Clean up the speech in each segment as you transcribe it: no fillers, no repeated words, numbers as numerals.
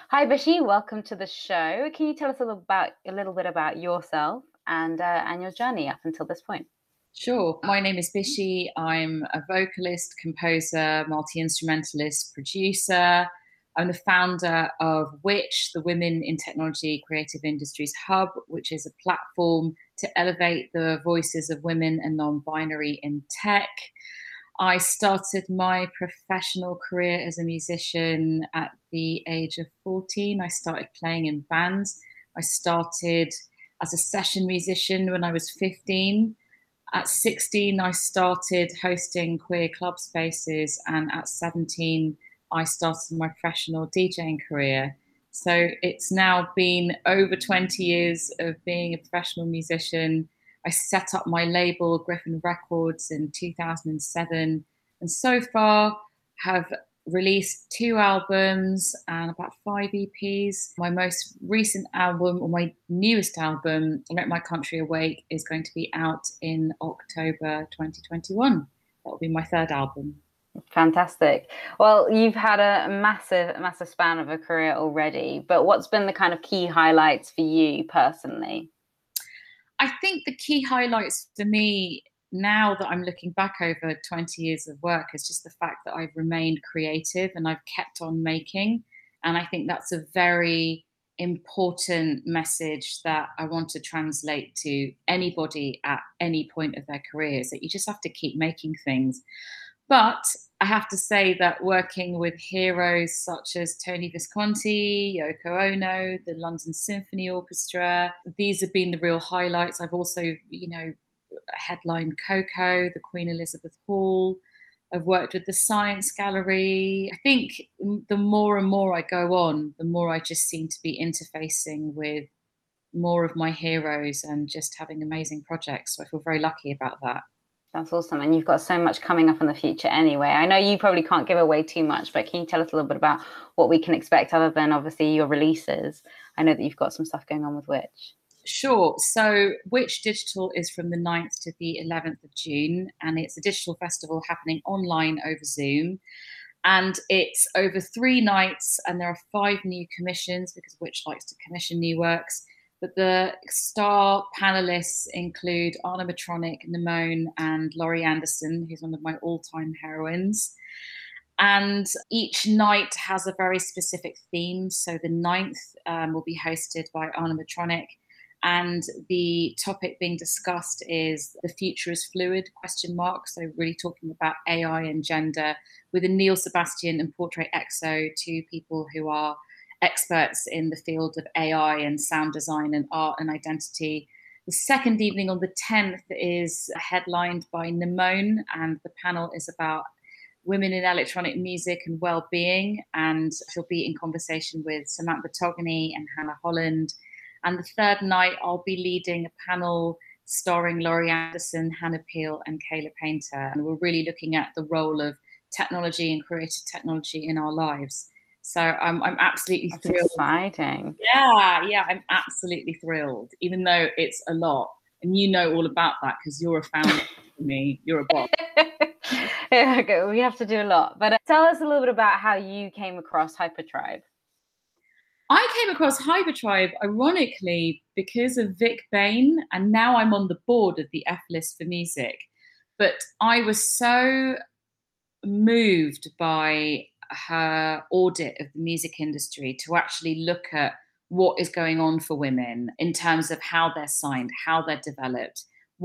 Hi, Bishi. Welcome to the show. Can you tell us a little bit about yourself and your journey up until this point? Sure. My name is Bishi. I'm a vocalist, composer, multi-instrumentalist, producer. I'm the founder of Which, the Women in Technology Creative Industries Hub, which is a platform to elevate the voices of women and non-binary in tech. I started my professional career as a musician at the age of 14. I started playing in bands. I started as a session musician when I was 15. At 16, I started hosting queer club spaces, and at 17, I started my professional DJing career. So it's now been over 20 years of being a professional musician. I set up my label, Griffin Records, in 2007, and so far have released two albums and about five EPs. My most recent album, or my newest album, Let My Country Awake, is going to be out in October 2021. That will be my third album. Fantastic. Well, you've had a massive span of a career already, but what's been the kind of key highlights for you personally? I think the key highlights for me now that I'm looking back over 20 years of work is just the fact that I've remained creative and I've kept on making. And I think that's a very important message that I want to translate to anybody at any point of their careers, that you just have to keep making things. But I have to say that working with heroes such as Tony Visconti, Yoko Ono, the London Symphony Orchestra, these have been the real highlights. I've also, headlined Coco, the Queen Elizabeth Hall. I've worked with the Science Gallery. I think the more and more I go on, the more I just seem to be interfacing with more of my heroes and just having amazing projects. So I feel very lucky about that. That's awesome. And you've got so much coming up in the future anyway. I know you probably can't give away too much, but can you tell us a little bit about what we can expect other than obviously your releases? I know that you've got some stuff going on with Which. Sure. So, Which Digital is from the 9th to the 11th of June, and it's a digital festival happening online over Zoom. And it's over 3 nights, and there are five new commissions because Which likes to commission new works. But the star panelists include Anna Matronic, Nimone, and Laurie Anderson, who's one of my all time heroines. And each night has a very specific theme. So the ninth will be hosted by Anna Matronic. And the topic being discussed is the future is fluid, question mark. So really talking about AI and gender with Neil Sebastian and Portrait EXO, two people who are experts in the field of AI and sound design and art and identity. The second evening on the 10th is headlined by Nimone, and the panel is about women in electronic music and well-being, and she'll be in conversation with Samantha Togany and Hannah Holland. And the third night, I'll be leading a panel starring Laurie Anderson, Hannah Peel, and Kayla Painter. And we're really looking at the role of technology and creative technology in our lives. So I'm absolutely That's thrilled. exciting. Yeah, I'm absolutely thrilled, even though it's a lot. And you know all about that because you're a founder for me, you're a boss. Yeah, okay, we have to do a lot. But tell us a little bit about how you came across Hypertribe. I came across Hypertribe ironically because of Vic Bain, and now I'm on the board of the F List for Music. But I was so moved by her audit of the music industry to actually look at what is going on for women in terms of how they're signed, how they're developed,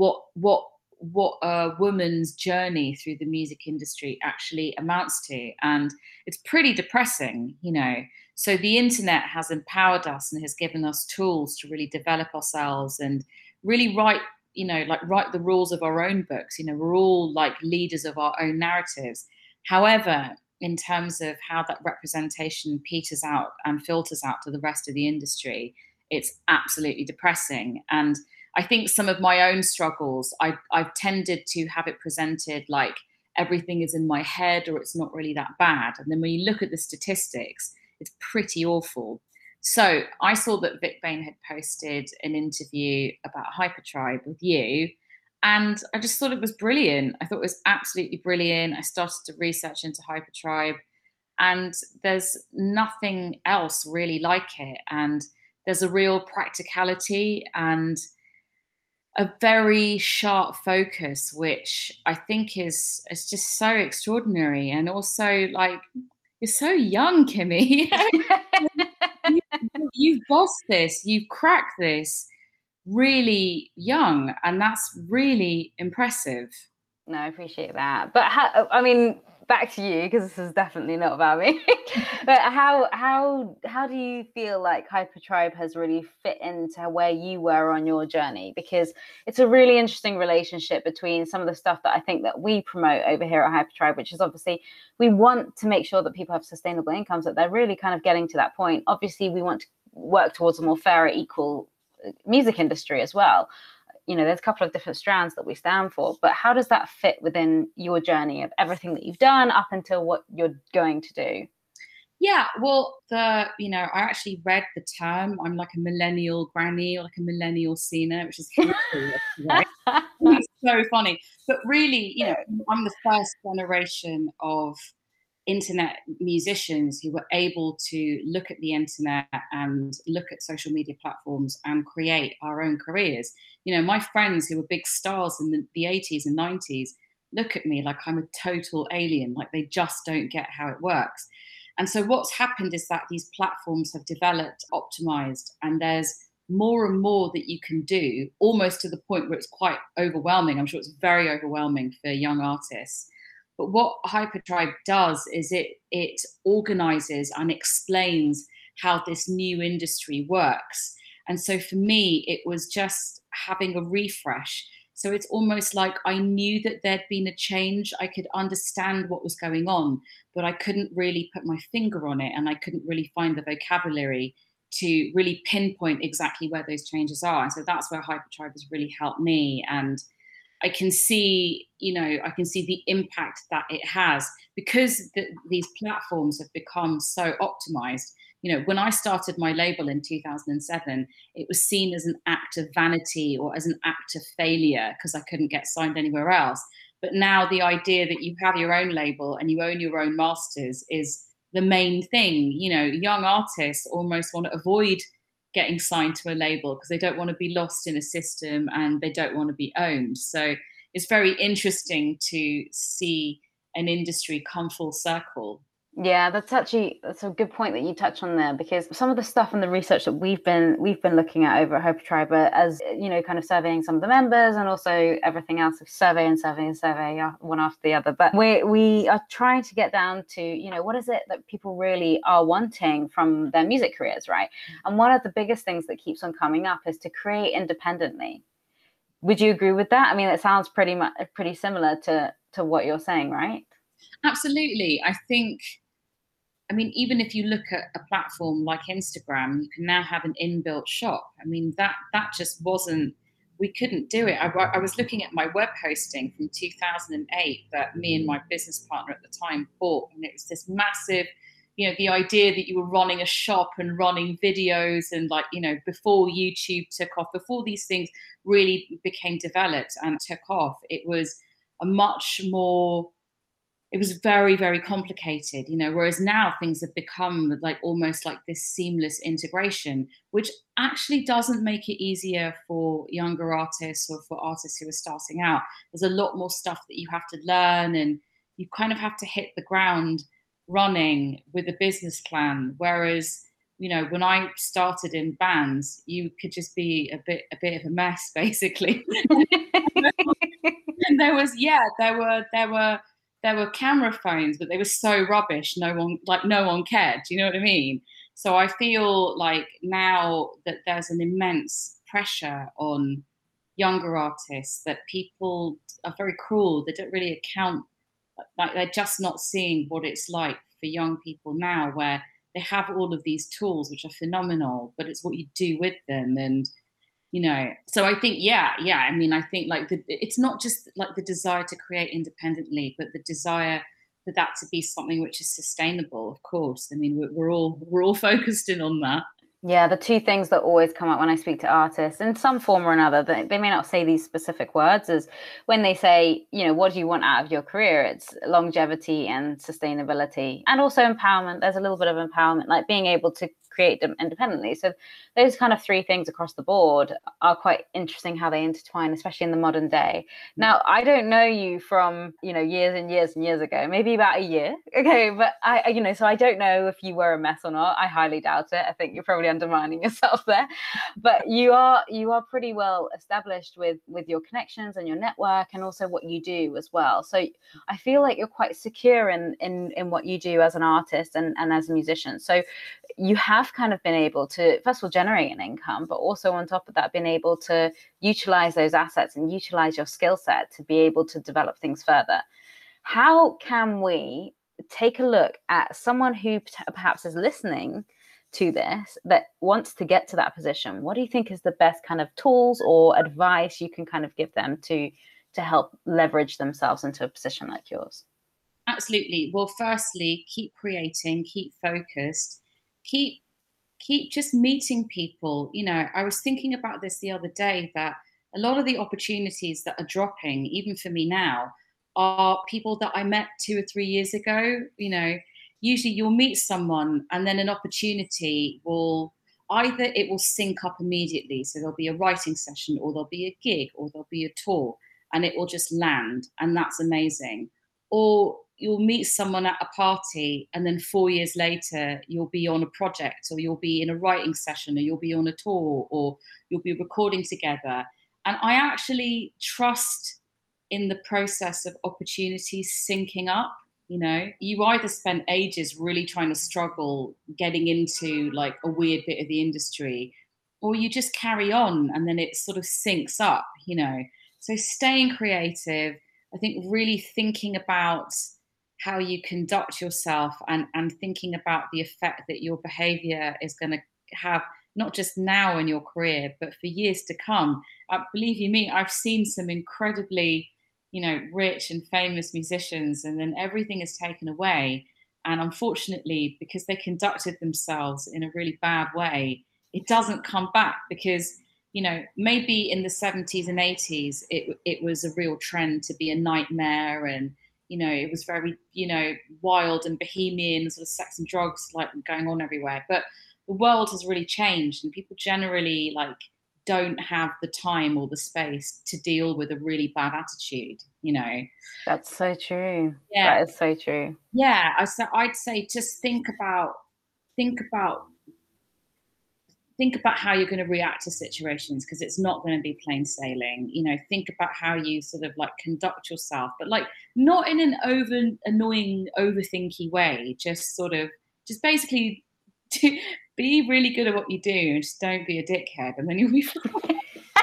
what a woman's journey through the music industry actually amounts to. And it's pretty depressing, you know. So the internet has empowered us and has given us tools to really develop ourselves and really write, like write the rules of our own books. We're all like leaders of our own narratives. However, in terms of how that representation peters out and filters out to the rest of the industry, it's absolutely depressing. And I think some of my own struggles, I've tended to have it presented like everything is in my head or it's not really that bad. And then when you look at the statistics, it's pretty awful. So I saw that Vic Bain had posted an interview about Hypertribe with you. And I just thought it was brilliant. I thought it was absolutely brilliant. I started to research into Hypertribe. and there's nothing else really like it. And there's a real practicality and a very sharp focus, which I think is just so extraordinary. And also, like, you're so young, Kimmy. you, you've bossed this, you've cracked this really young, and that's really impressive. No, I appreciate that. But I mean, back to you, because this is definitely not about me. But how do you feel like Hypertribe has really fit into where you were on your journey? Because it's a really interesting relationship between some of the stuff that I think that we promote over here at Hypertribe, which is obviously we want to make sure that people have sustainable incomes, that they're really kind of getting to that point. Obviously, we want to work towards a more fair, equal music industry as well. You know, there's a couple of different strands that we stand for, but how does that fit within your journey of everything that you've done up until what you're going to do? Yeah, well, I actually read the term. I'm like a millennial granny or like a millennial senior, which is hilarious, right? It's so funny. But really, I'm the first generation of internet musicians who were able to look at the internet and look at social media platforms and create our own careers. My friends who were big stars in the 80s and 90s look at me like I'm a total alien, like they just don't get how it works. And so what's happened is that these platforms have developed, optimized, and there's more and more that you can do, almost to the point where it's quite overwhelming. I'm sure it's very overwhelming for young artists. But what Hypertribe does is it organizes and explains how this new industry works. And so for me, it was just having a refresh. So it's almost like I knew that there'd been a change. I could understand what was going on, but I couldn't really put my finger on it, and I couldn't really find the vocabulary to really pinpoint exactly where those changes are. And so that's where Hypertribe has really helped me. And I can see, the impact that it has because these platforms have become so optimized. When I started my label in 2007, it was seen as an act of vanity or as an act of failure because I couldn't get signed anywhere else. But now the idea that you have your own label and you own your own masters is the main thing. Young artists almost want to avoid getting signed to a label because they don't want to be lost in a system and they don't want to be owned. So it's very interesting to see an industry come full circle. Yeah, that's a good point that you touch on there, because some of the stuff and the research that we've been looking at over at Hypertribe, as kind of surveying some of the members and also everything else, survey one after the other. But we are trying to get down to what is it that people really are wanting from their music careers, right? And one of the biggest things that keeps on coming up is to create independently. Would you agree with that? I mean, it sounds pretty similar to what you're saying, right? Absolutely. I mean, even if you look at a platform like Instagram, you can now have an inbuilt shop. I mean, that just wasn't, we couldn't do it. I was looking at my web hosting from 2008 that me and my business partner at the time bought, and it was this massive, the idea that you were running a shop and running videos and before YouTube took off, before these things really became developed and took off, it was it was very, very complicated, whereas now things have become like almost like this seamless integration, which actually doesn't make it easier for younger artists or for artists who are starting out. There's a lot more stuff that you have to learn, and you kind of have to hit the ground running with a business plan. Whereas, when I started in bands, you could just be a bit of a mess, basically. And there were camera phones, but they were so rubbish. No one cared. Do you know what I mean? So I feel like now that there's an immense pressure on younger artists, that people are very cruel. They don't really account, like they're just not seeing what it's like for young people now, where they have all of these tools, which are phenomenal, but it's what you do with them. And so I think, I mean, I think like it's not just like the desire to create independently, but the desire for that to be something which is sustainable. Of course, I mean, we're all focused in on that. Yeah, the two things that always come up when I speak to artists in some form or another, they may not say these specific words, is when they say, you know, what do you want out of your career? It's longevity and sustainability and also empowerment. There's a little bit of empowerment, like being able to create them independently. So those kind of three things across the board are quite interesting how they intertwine, especially in the modern day. Now, I don't know you from, you know, years and years and years ago, maybe about a year. Okay. But you know, so I don't know if you were a mess or not. I highly doubt it. I think you're probably undermining yourself there. But you are pretty well established with your connections and your network and also what you do as well. So I feel like you're quite secure in what you do as an artist and as a musician. So you have kind of been able to, first of all, generate an income, but also on top of that, been able to utilize those assets and utilize your skill set to be able to develop things further. How can we take a look at someone who perhaps is listening to this that wants to get to that position? What do you think is the best kind of tools or advice you can kind of give them to help leverage themselves into a position like yours? Absolutely. Well, firstly, keep creating, keep focused, keep just meeting people. You know, I was thinking about this the other day, that a lot of the opportunities that are dropping, even for me now, are people that I met 2 or 3 years ago. You know, usually you'll meet someone and then an opportunity will, either it will sync up immediately. So there'll be a writing session, or there'll be a gig, or there'll be a tour, and it will just land. And that's amazing. Or you'll meet someone at a party and then 4 years later you'll be on a project, or you'll be in a writing session, or you'll be on a tour, or you'll be recording together. And I actually trust in the process of opportunities syncing up. You know, you either spend ages really trying to struggle getting into like a weird bit of the industry, or you just carry on and then it sort of syncs up, you know. So staying creative, I think really thinking about how you conduct yourself, and thinking about the effect that your behavior is going to have, not just now in your career, but for years to come. Believe you me, I've seen some incredibly, you know, rich and famous musicians, and then everything is taken away. And unfortunately, because they conducted themselves in a really bad way, it doesn't come back. Because, you know, maybe in the 70s and 80s, it was a real trend to be a nightmare, and, you know, it was very, you know, wild and bohemian, sort of sex and drugs like going on everywhere. But the world has really changed, and people generally like don't have the time or the space to deal with a really bad attitude, you know. That's so true. Yeah, That is so true. yeah. I'd say just think about think about how you're going to react to situations, because it's not going to be plain sailing. You know, think about how you sort of like conduct yourself, but like not in an over annoying, overthinky way. Just sort of, just basically to be really good at what you do, and just don't be a dickhead, and then you'll be fine.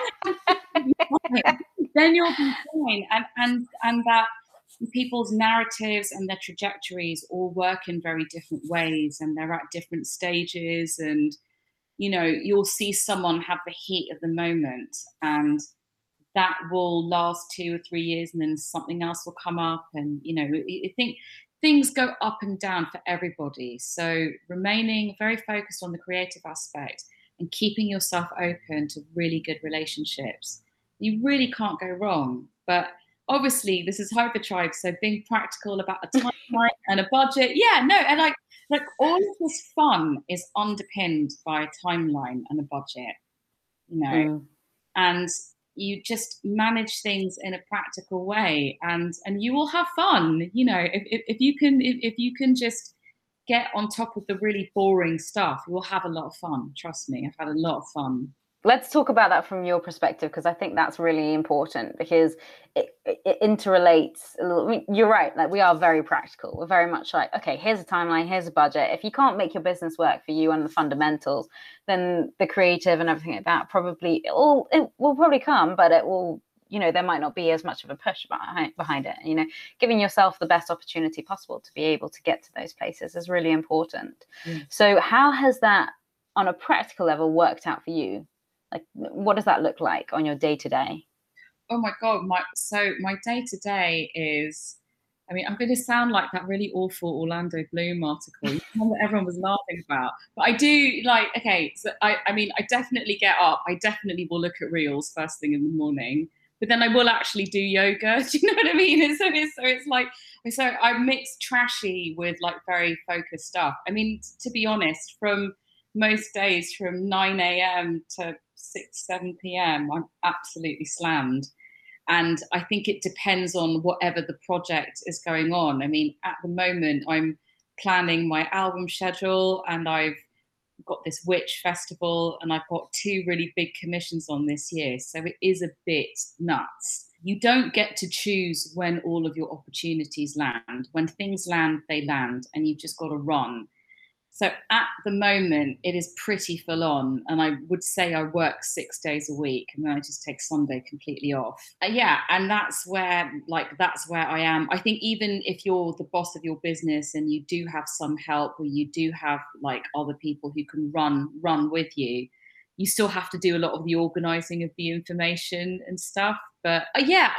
Then you'll be fine. And that people's narratives and their trajectories all work in very different ways, and they're at different stages. And you know, you'll see someone have the heat of the moment, and that will last 2 or 3 years, and then something else will come up. And you know, I think things go up and down for everybody. So remaining very focused on the creative aspect and keeping yourself open to really good relationships, you really can't go wrong. But obviously this is Hypertribe, so being practical about a timeline and a budget. Yeah, no, and like all of this fun is underpinned by a timeline and a budget, you know. Mm. And you just manage things in a practical way, and you will have fun, you know. If you can just get on top of the really boring stuff, you will have a lot of fun. Trust me, I've had a lot of fun. Let's talk about that from your perspective, because I think that's really important, because it interrelates a little. I mean, you're right, like we are very practical. We're very much like, okay, here's a timeline, here's a budget. If you can't make your business work for you and the fundamentals, then the creative and everything like that probably it will probably come, but it will, you know, there might not be as much of a push behind it. You know, giving yourself the best opportunity possible to be able to get to those places is really important. So how has that on a practical level worked out for you? Like, what does that look like on your day to day? Oh my god, my day to day is I mean, I'm going to sound like that really awful Orlando Bloom article, that everyone was laughing about. But I do like, okay, so I mean, I definitely get up. I definitely will look at reels first thing in the morning, but then I will actually do yoga. Do you know what I mean? And so it's like, so I mix trashy with like very focused stuff. I mean, to be honest, from most days from 9 a.m. to 6, 7 p.m., I'm absolutely slammed. And I think it depends on whatever the project is going on. I mean, at the moment, I'm planning my album schedule, and I've got this witch festival, and I've got 2 really big commissions on this year. So it is a bit nuts. You don't get to choose when all of your opportunities land. When things land, they land, and you've just got to run. So at the moment, it is pretty full on. And I would say I work 6 days a week, and then I just take Sunday completely off. Yeah. And that's where I am. I think even if you're the boss of your business and you do have some help, or you do have like other people who can run with you, you still have to do a lot of the organizing of the information and stuff. But yeah,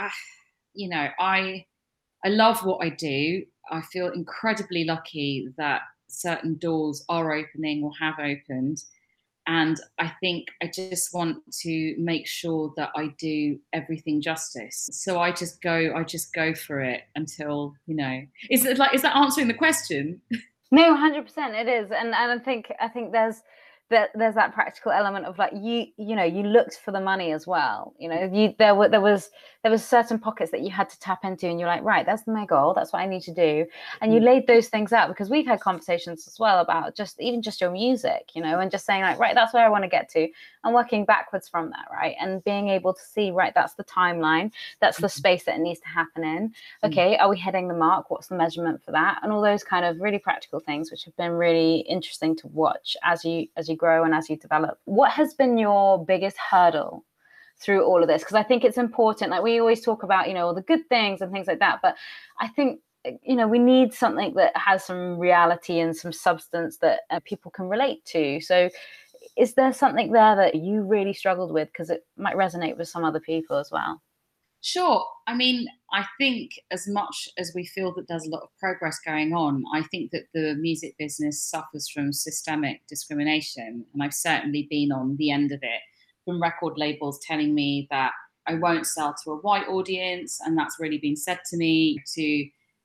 I love what I do. I feel incredibly lucky that certain doors are opening or have opened. And I think I just want to make sure that I do everything justice. So I just go for it until, is that answering the question? No, 100% it is. And I think there's that practical element of like you looked for the money as well. There was certain pockets that you had to tap into, and you're like, right, that's my goal, that's what I need to do. And you laid those things out, because we've had conversations as well about just your music, and just saying like, right, that's where I want to get to, and working backwards from that, right? And being able to see, right, that's the timeline, that's the space that it needs to happen in. Okay, are we hitting the mark? What's the measurement for that? And all those kind of really practical things, which have been really interesting to watch as you grow and as you develop. What has been your biggest hurdle through all of this? Because I think it's important. Like, we always talk about, all the good things and things like that, but I think we need something that has some reality and some substance that people can relate to. So is there something there that you really struggled with, because it might resonate with some other people as well? Sure. I mean, I think as much as we feel that there's a lot of progress going on, I think that the music business suffers from systemic discrimination. And I've certainly been on the end of it, from record labels telling me that I won't sell to a white audience. And that's really been said to me, to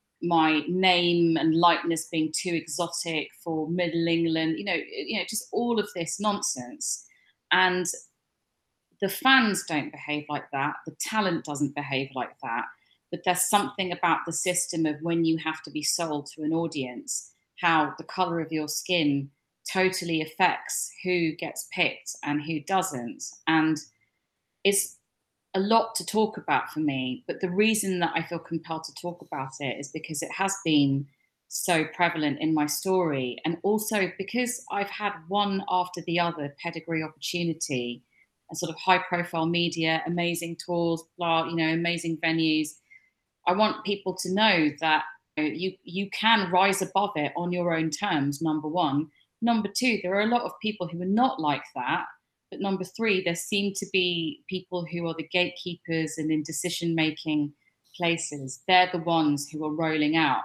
my name and likeness being too exotic for Middle England, just all of this nonsense. And the fans don't behave like that. The talent doesn't behave like that. But there's something about the system of when you have to be sold to an audience, how the color of your skin totally affects who gets picked and who doesn't. And it's a lot to talk about for me. But the reason that I feel compelled to talk about it is because it has been so prevalent in my story. And also because I've had one after the other pedigree opportunity, and sort of high profile media, amazing tours, blah, amazing venues. I want people to know that you can rise above it on your own terms, number one. Number two, there are a lot of people who are not like that. But number three, there seem to be people who are the gatekeepers and in decision-making places. They're the ones who are rolling out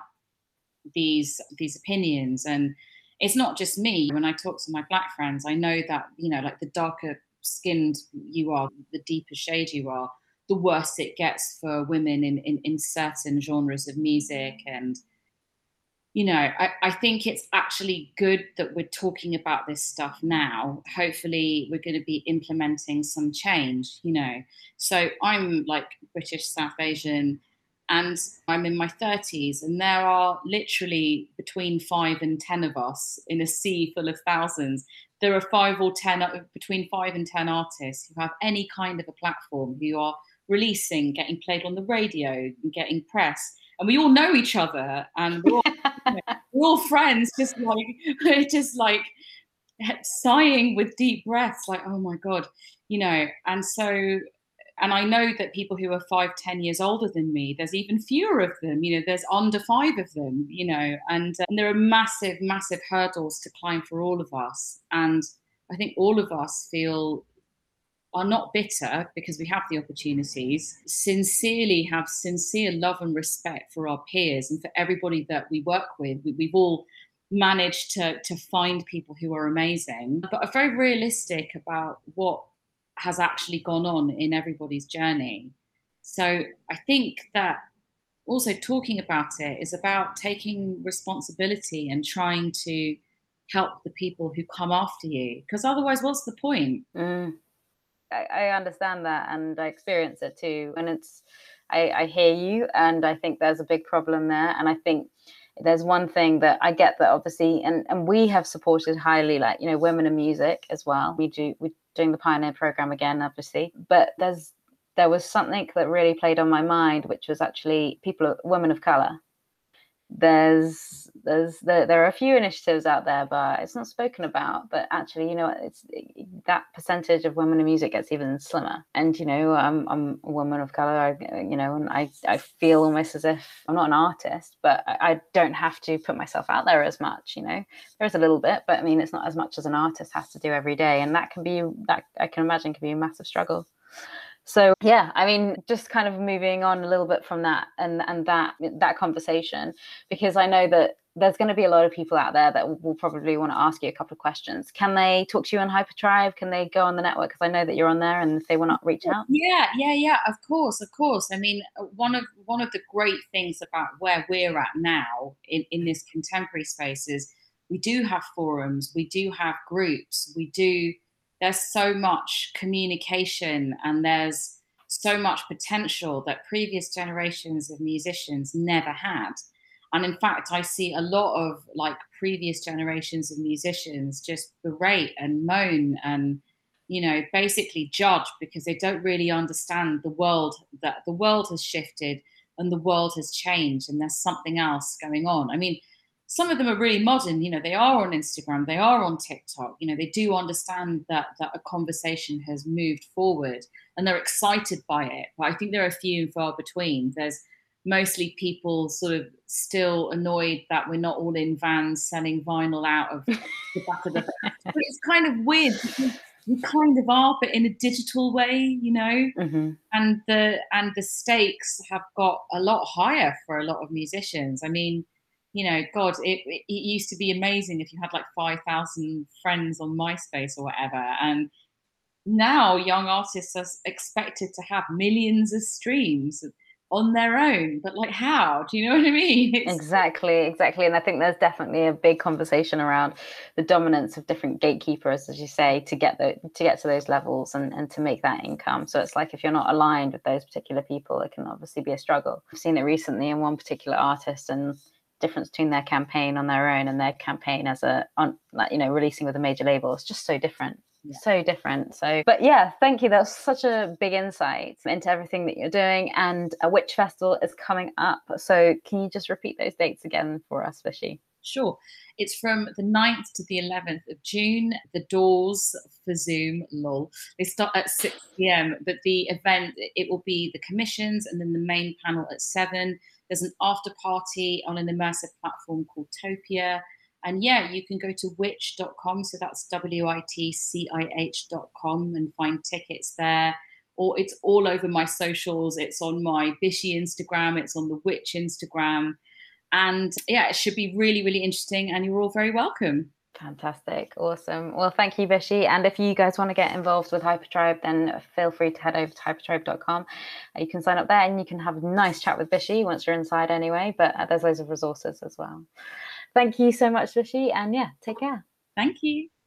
these opinions. And it's not just me. When I talk to my Black friends, I know that, like the darker skinned you are, the deeper shade you are, the worse it gets for women in certain genres of music. And I think it's actually good that we're talking about this stuff now. Hopefully we're going to be implementing some change. So I'm like British South Asian, and I'm in my 30s, and there are literally between 5 and 10 of us in a sea full of thousands. There are between 5 and 10 artists who have any kind of a platform, who are releasing, getting played on the radio, getting press. And we all know each other, and we're all friends, just like sighing with deep breaths, like, oh my God, and I know that people who are 5-10 years older than me, there's even fewer of them, there's under 5 of them, and there are massive, massive hurdles to climb for all of us. And I think all of us feel are not bitter because we have the opportunities, sincerely have sincere love and respect for our peers and for everybody that we work with. We've all managed to find people who are amazing, but are very realistic about what has actually gone on in everybody's journey. So I think that also talking about it is about taking responsibility and trying to help the people who come after you, because otherwise what's the point? I understand that, and I experience it too. And I hear you, and I think there's a big problem there. And I think there's one thing that I get, that obviously, and we have supported highly, like, you know, women in music as well. We're doing the Pioneer program again, obviously, but there was something that really played on my mind, which was actually women of color. There are a few initiatives out there, but it's not spoken about. But actually, you know, it's that percentage of women in music gets even slimmer. And you know, I'm a woman of color, you know, and I feel almost as if I'm not an artist, but I don't have to put myself out there as much. You know, there's a little bit, but I mean, it's not as much as an artist has to do every day, and that I can imagine can be a massive struggle. So yeah, I mean, just kind of moving on a little bit from that and that conversation, because I know that there's going to be a lot of people out there that will probably want to ask you a couple of questions. Can they talk to you on Hypertribe? Can they go on the network? Because I know that you're on there, and if they want to reach out. Yeah. Of course. I mean, one of the great things about where we're at now in this contemporary space is we do have forums, we do have groups, there's so much communication, and there's so much potential that previous generations of musicians never had. And in fact, I see a lot of like previous generations of musicians just berate and moan and, you know, basically judge because they don't really understand the world, that the world has shifted and the world has changed and there's something else going on. I mean, some of them are really modern, you know, they are on Instagram, they are on TikTok, you know, they do understand that a conversation has moved forward and they're excited by it. But I think there are few and far between. There's mostly people sort of still annoyed that we're not all in vans selling vinyl out of the back of the van. But it's kind of weird because we kind of are, but in a digital way, you know. Mm-hmm. And the stakes have got a lot higher for a lot of musicians. I mean, you know, God, it used to be amazing if you had like 5,000 friends on MySpace or whatever. And now young artists are expected to have millions of streams on their own. But like, how? Do you know what I mean? Exactly. And I think there's definitely a big conversation around the dominance of different gatekeepers, as you say, to get to those levels and to make that income. So it's like, if you're not aligned with those particular people, it can obviously be a struggle. I've seen it recently in one particular artist, and difference between their campaign on their own and their campaign as releasing with a major label. It's just so different. So different. So, but yeah, thank you. That's such a big insight into everything that you're doing. And Which Festival is coming up. So can you just repeat those dates again for us, Vishy? Sure. It's from the 9th to the 11th of June. The doors for Zoom, lol, they start at 6 p.m. But the event, it will be the commissions and then the main panel at 7. There's an after party on an immersive platform called Topia. And yeah, you can go to witch.com. So that's WITCIH.com and find tickets there. Or it's all over my socials. It's on my Vishy Instagram. It's on the Witch Instagram. And yeah, it should be really, really interesting. And you're all very welcome. Fantastic. Awesome. Well, thank you, Vishy. And if you guys want to get involved with Hypertribe, then feel free to head over to hypertribe.com. You can sign up there and you can have a nice chat with Vishy once you're inside anyway, but there's loads of resources as well. Thank you so much, Vishy. And yeah, take care. Thank you.